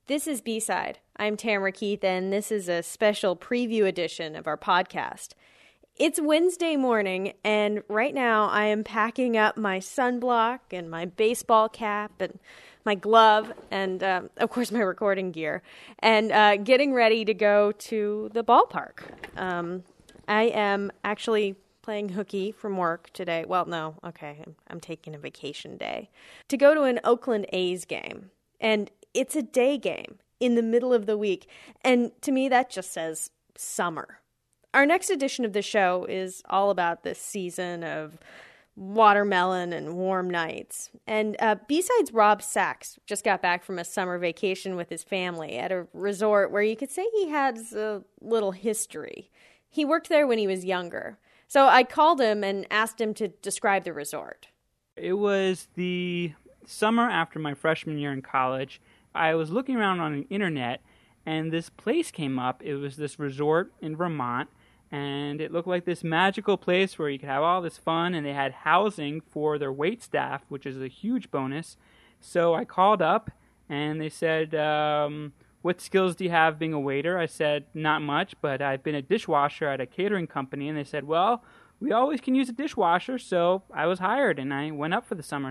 This is B-Side. I'm Tamara Keith, and this is a special preview edition of our podcast. It's Wednesday morning, and right now I am packing up my sunblock and my baseball cap and my glove and, of course, my recording gear, and getting ready to go to the ballpark. I am actually playing hooky from work today. Well, no, okay, I'm taking a vacation day to go to an Oakland A's game. And it's a day game in the middle of the week. And to me, that just says summer. Our next edition of the show is all about this season of watermelon and warm nights. And B-Sides Rob Sachs just got back from a summer vacation with his family at a resort where you could say he has a little history. He worked there when he was younger. So I called him and asked him to describe the resort. It was the summer after my freshman year in college. I was looking around on the internet, and this place came up. It was this resort in Vermont, and it looked like this magical place where you could have all this fun, and they had housing for their wait staff, which is a huge bonus. So I called up, and they said, what skills do you have being a waiter? I said, not much, but I've been a dishwasher at a catering company, and they said, well, we always can use a dishwasher, so I was hired, and I went up for the summer.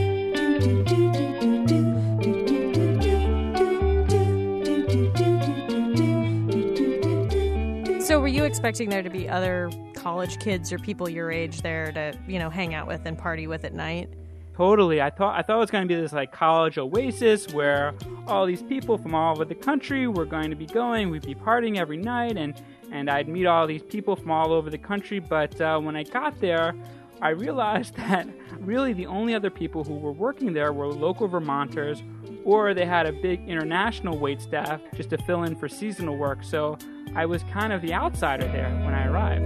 So were you expecting there to be other college kids or people your age there to, hang out with and party with at night? Totally. I thought it was going to be this like college oasis where all these people from all over the country were going to be going. We'd be partying every night, and I'd meet all these people from all over the country. But when I got there, I realized that really the only other people who were working there were local Vermonters, or they had a big international wait staff just to fill in for seasonal work. So I was kind of the outsider there when I arrived.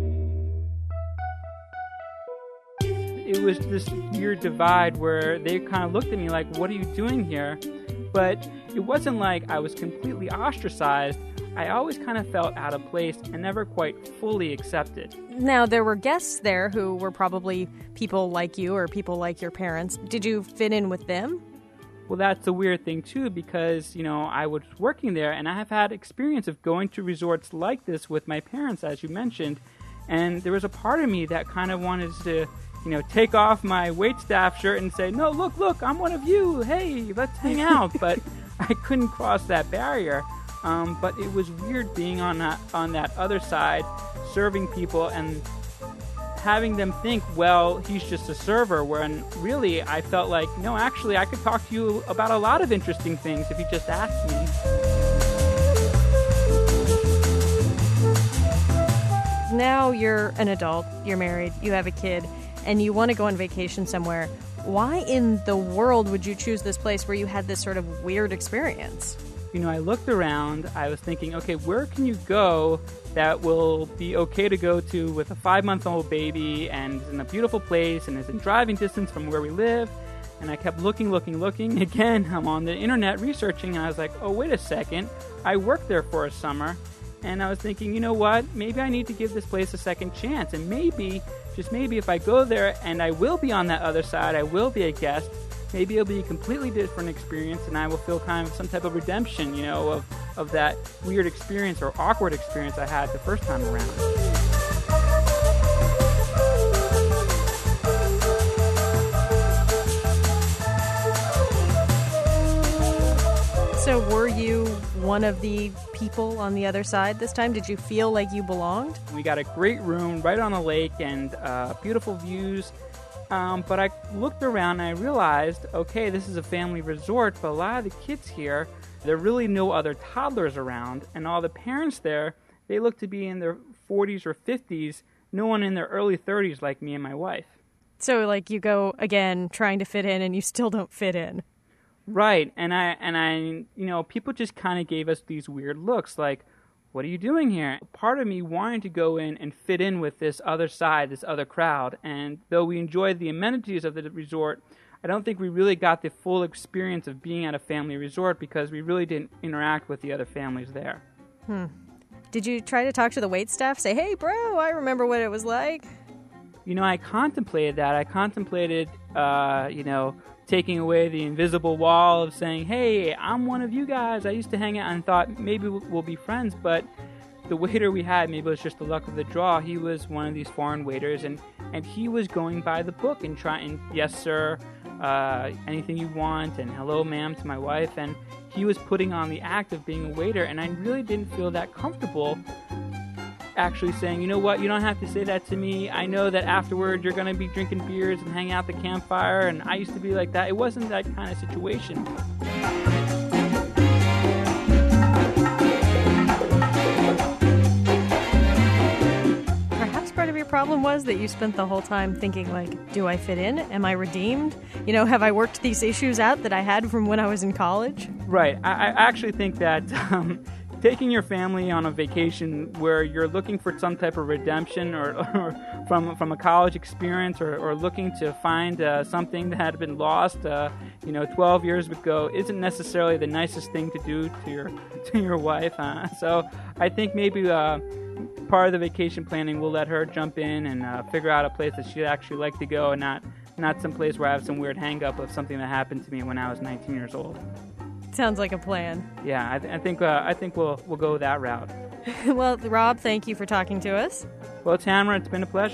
It was this weird divide where they kind of looked at me like, what are you doing here? But it wasn't like I was completely ostracized. I always kind of felt out of place and never quite fully accepted. Now, there were guests there who were probably people like you or people like your parents. Did you fit in with them? Well, that's a weird thing, too, because, I was working there, and I have had experience of going to resorts like this with my parents, as you mentioned, and there was a part of me that kind of wanted to, take off my waitstaff shirt and say, no, look, I'm one of you, hey, let's hang out, but I couldn't cross that barrier. But it was weird being on that other side, serving people and having them think, well, he's just a server, when really I felt like, no, actually, I could talk to you about a lot of interesting things if you just asked me. Now you're an adult, you're married, you have a kid, and you want to go on vacation somewhere. Why in the world would you choose this place where you had this sort of weird experience? I looked around, I was thinking, okay, where can you go that will be okay to go to with a 5-month-old baby and is in a beautiful place and is in driving distance from where we live? And I kept looking. Again, I'm on the internet researching, and I was like, oh, wait a second. I worked there for a summer, and I was thinking, you know what? Maybe I need to give this place a second chance. And maybe, just maybe, if I go there and I will be on that other side, I will be a guest, maybe it'll be a completely different experience, and I will feel kind of some type of redemption, of that weird experience or awkward experience I had the first time around. So were you one of the people on the other side this time? Did you feel like you belonged? We got a great room right on a lake and beautiful views. But I looked around and I realized, okay, this is a family resort, but a lot of the kids here, there are really no other toddlers around, and all the parents there, they look to be in their 40s or 50s, no one in their early 30s like me and my wife. So, you go, again, trying to fit in, and you still don't fit in. Right, and I people just kind of gave us these weird looks, like, what are you doing here? Part of me wanted to go in and fit in with this other side, this other crowd. And though we enjoyed the amenities of the resort, I don't think we really got the full experience of being at a family resort because we really didn't interact with the other families there. Did you try to talk to the waitstaff? Say, hey, bro, I remember what it was like. I contemplated that. I contemplated, taking away the invisible wall of saying, hey, I'm one of you guys. I used to hang out and thought maybe we'll be friends, but the waiter we had, maybe it was just the luck of the draw, he was one of these foreign waiters, and he was going by the book and trying, yes, sir, anything you want, and hello, ma'am, to my wife, and he was putting on the act of being a waiter, and I really didn't feel that comfortable actually saying, you know what, you don't have to say that to me. I know that afterward you're going to be drinking beers and hanging out at the campfire, and I used to be like that. It wasn't that kind of situation. Perhaps part of your problem was that you spent the whole time thinking, like, do I fit in? Am I redeemed? You know, have I worked these issues out that I had from when I was in college? Right. I actually think that taking your family on a vacation where you're looking for some type of redemption or from a college experience or looking to find something that had been lost 12 years ago isn't necessarily the nicest thing to do to your wife. So I think maybe part of the vacation planning will let her jump in and figure out a place that she'd actually like to go, and not some place where I have some weird hang-up of something that happened to me when I was 19 years old. Sounds like a plan. Yeah, I think we'll go that route. Well, Rob, thank you for talking to us. Well, Tamara, it's been a pleasure.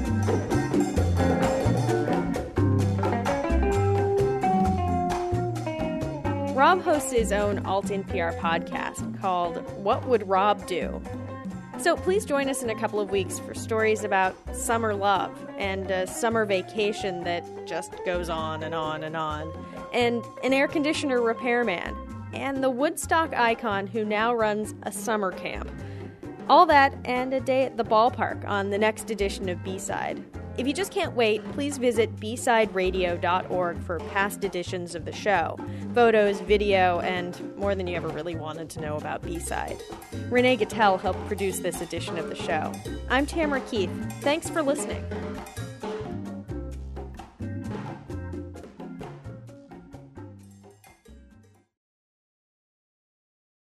Rob hosts his own Alt-NPR podcast called What Would Rob Do? So please join us in a couple of weeks for stories about summer love and a summer vacation that just goes on and on and on, and an air conditioner repairman, and the Woodstock icon who now runs a summer camp. All that and a day at the ballpark on the next edition of B-Side. If you just can't wait, please visit bsideradio.org for past editions of the show, photos, video, and more than you ever really wanted to know about B-Side. Renee Gattel helped produce this edition of the show. I'm Tamara Keith. Thanks for listening.